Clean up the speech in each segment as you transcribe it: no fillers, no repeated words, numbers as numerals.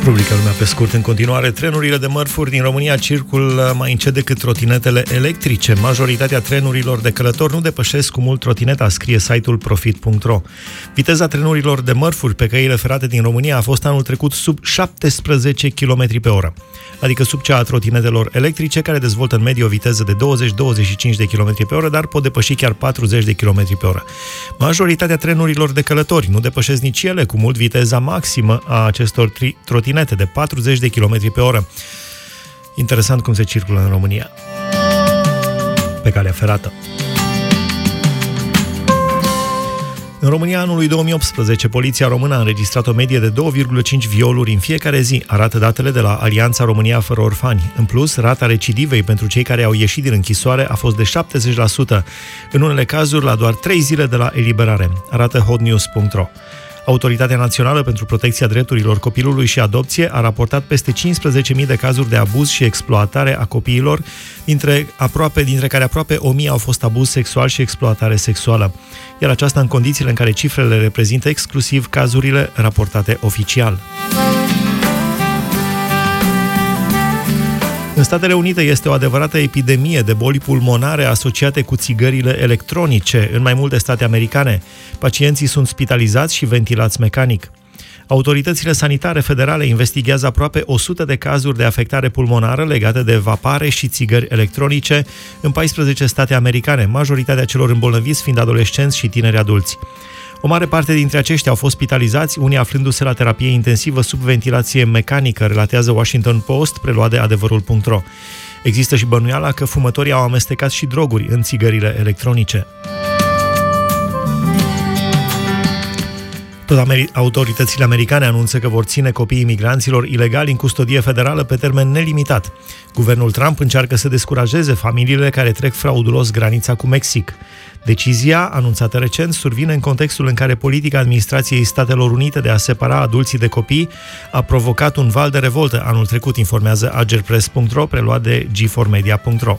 Rubrica Lumea pe scurt. În continuare, trenurile de mărfuri din România circulă mai încet decât trotinetele electrice. Majoritatea trenurilor de călători nu depășesc cu mult trotineta, scrie site-ul profit.ro. Viteza trenurilor de mărfuri pe căile ferate din România a fost anul trecut sub 17 km pe oră, adică sub cea a trotinetelor electrice, care dezvoltă în medie o viteză de 20-25 de km pe oră, dar pot depăși chiar 40 de km pe oră. Majoritatea trenurilor de călători nu depășesc nici ele cu mult viteza maximă a acestor trotinete de 40 de km pe oră. Interesant cum se circulă în România pe calea ferată. În România, anului 2018, poliția română a înregistrat o medie de 2,5 violuri în fiecare zi, arată datele de la Alianța România Fără Orfani. În plus, rata recidivei pentru cei care au ieșit din închisoare a fost de 70%, în unele cazuri la doar 3 zile de la eliberare, arată hotnews.ro. Autoritatea Națională pentru Protecția Drepturilor Copilului și Adopție a raportat peste 15.000 de cazuri de abuz și exploatare a copiilor, dintre care aproape 1.000 au fost abuz sexual și exploatare sexuală, iar aceasta în condițiile în care cifrele reprezintă exclusiv cazurile raportate oficial. În Statele Unite este o adevărată epidemie de boli pulmonare asociate cu țigările electronice în mai multe state americane. Pacienții sunt spitalizați și ventilați mecanic. Autoritățile sanitare federale investighează aproape 100 de cazuri de afectare pulmonară legate de vapare și țigări electronice în 14 state americane, majoritatea celor îmbolnăviți fiind adolescenți și tineri adulți. O mare parte dintre aceștia au fost spitalizați, unii aflându-se la terapie intensivă sub ventilație mecanică, relatează Washington Post, preluat de adevărul.ro. Există și bănuiala că fumătorii au amestecat și droguri în țigările electronice. Tot autoritățile americane anunță că vor ține copiii migranților ilegali în custodie federală pe termen nelimitat. Guvernul Trump încearcă să descurajeze familiile care trec fraudulos granița cu Mexic. Decizia, anunțată recent, survine în contextul în care politica administrației Statelor Unite de a separa adulții de copii a provocat un val de revoltă anul trecut, informează agerpress.ro, preluat de g4media.ro.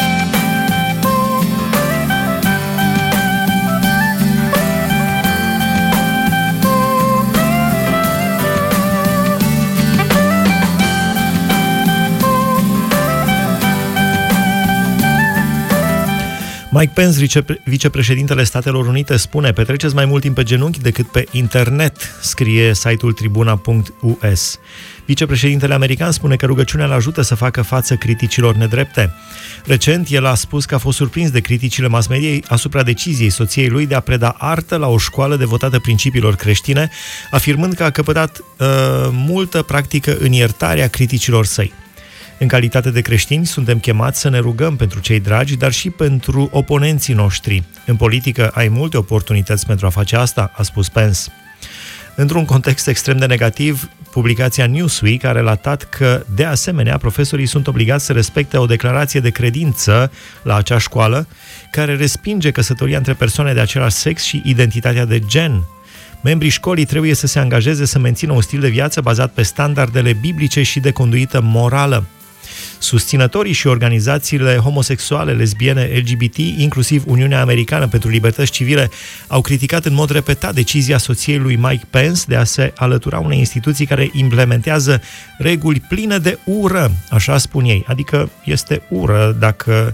Mike Pence, vicepreședintele Statelor Unite, spune: petreceți mai mult timp pe genunchi decât pe internet, scrie site-ul tribuna.us. Vicepreședintele american spune că rugăciunea îl ajută să facă față criticilor nedrepte. Recent, el a spus că a fost surprins de criticile mass-mediei asupra deciziei soției lui de a preda artă la o școală devotată principiilor creștine, afirmând că a căpătat multă practică în iertarea criticilor săi. În calitate de creștini, suntem chemați să ne rugăm pentru cei dragi, dar și pentru oponenții noștri. În politică ai multe oportunități pentru a face asta, a spus Pence. Într-un context extrem de negativ, publicația Newsweek a relatat că, de asemenea, profesorii sunt obligați să respecte o declarație de credință la acea școală, care respinge căsătoria între persoane de același sex și identitatea de gen. Membrii școlii trebuie să se angajeze să mențină un stil de viață bazat pe standardele biblice și de conduită morală. Susținătorii și organizațiile homosexuale, lesbiene, LGBT, inclusiv Uniunea Americană pentru Libertăți Civile, au criticat în mod repetat decizia soției lui Mike Pence de a se alătura unei instituții care implementează reguli pline de ură, așa spun ei. Adică este ură dacă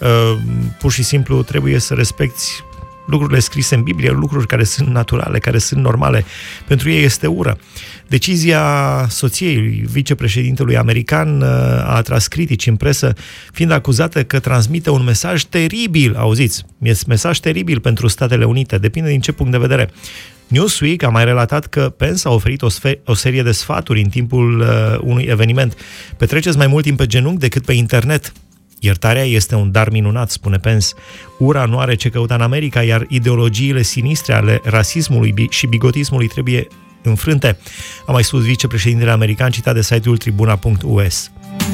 pur și simplu trebuie să respecti lucrurile scrise în Biblie, lucruri care sunt naturale, care sunt normale. Pentru ei este ură. Decizia soției vicepreședintelui american a atras critici în presă, fiind acuzată că transmite un mesaj teribil. Auziți, este mesaj teribil pentru Statele Unite, depinde din ce punct de vedere. Newsweek a mai relatat că Pence a oferit o serie de sfaturi în timpul unui eveniment. Petreceți mai mult timp pe genunchi decât pe internet. Iertarea este un dar minunat, spune Pence. Ura nu are ce căuta în America, iar ideologiile sinistre ale rasismului și bigotismului trebuie înfrânte, a mai spus vicepreședintele american, citat de site-ul tribuna.us.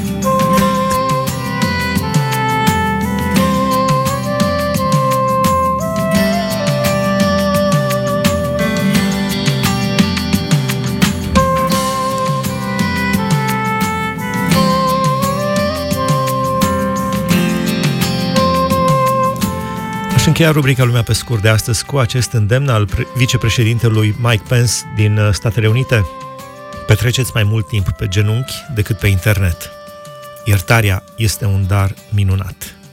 Aș încheia rubrica Lumea pe scurt de astăzi cu acest îndemn al vicepreședintelui Mike Pence din Statele Unite. Petreceți mai mult timp pe genunchi decât pe internet. Iertarea este un dar minunat.